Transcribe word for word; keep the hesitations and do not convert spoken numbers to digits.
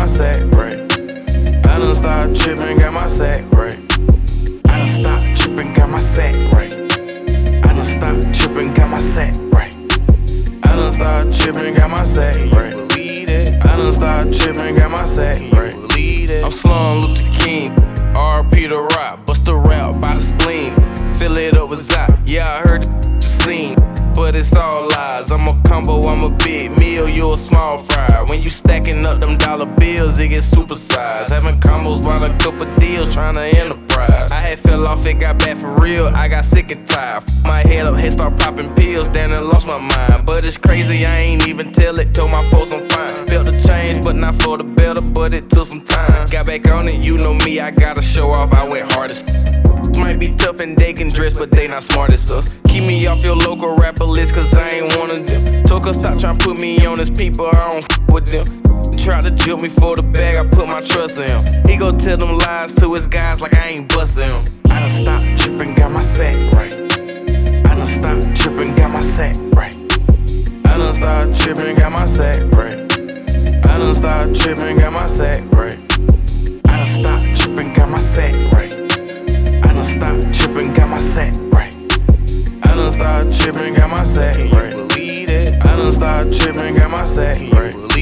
my sack right. I done started tripping, got my sack right. I done stopped tripping, got my sack right. I done stopped tripping, got my sack right. I done started tripping, got my sack right. I done started tripping, got my sack right. I'm slum Luther King, R P the rock, bust a rap by the spleen. Fill it up with Zop, yeah I heard the you seen, but it's all lies. I'm a combo, I'm a big meal, you a small fry. When you stacking up them dollar bills, it gets supersized. Having combos while a couple deals, tryna enterprise. I had fell off, it got bad for real, I got sick and tired. F my head up, head start popping pills, then I lost my mind. But it's crazy, I ain't even tell it, told my folks I'm fine. Felt the change, but not for the better, but it took some time. Got back on it, you know me, I gotta show off, I went hardest. Might be tough and they can dress, but they not smart as us. Keep me off your local rapper list, cause I ain't one of them. Told her stop tryna put me on his people, I don't f with them. Tried to jump me for the bag, I put my trust in him. He go tell them lies to his guys like I ain't bustin' him. I done stopped tripping, got my sack right. I done stopped tripping, got my sack right. I done started tripping, got my sack right. I done started tripping, got my sack right. I done stopped tripping, got my sack right. I done stopped tripping, got my sack right. I done started tripping, got my sack right. I done started tripping, got my sack right.